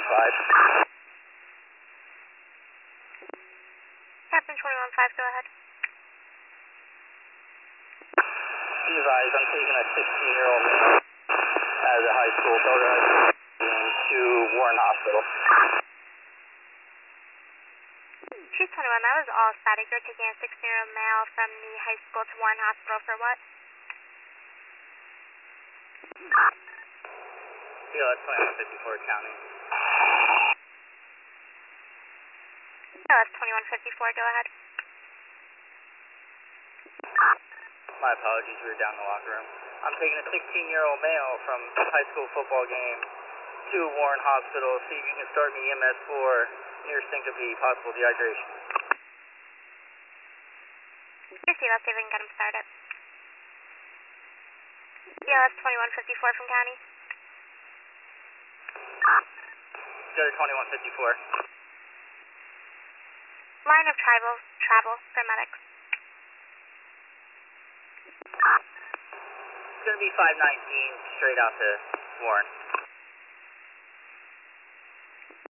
Captain 21-5, go ahead. Be advised, I'm taking a 16-year-old male out of the high school, Boulder High School, to Warren Hospital. Chief 21, that was all static. You're taking a 16-year-old male from the high school to Warren Hospital for what? CLS 2154 County. CLS 2154, go ahead. My apologies, we were down in the locker room. I'm taking a 16-year-old male from high school football game to Warren Hospital. See if you can start me EMS for near syncope, possible dehydration. Let's see if we can get him started. CLS 2154 from County. Go to 2154. Line of travel for medics. It's going to be 519 straight out to Warren.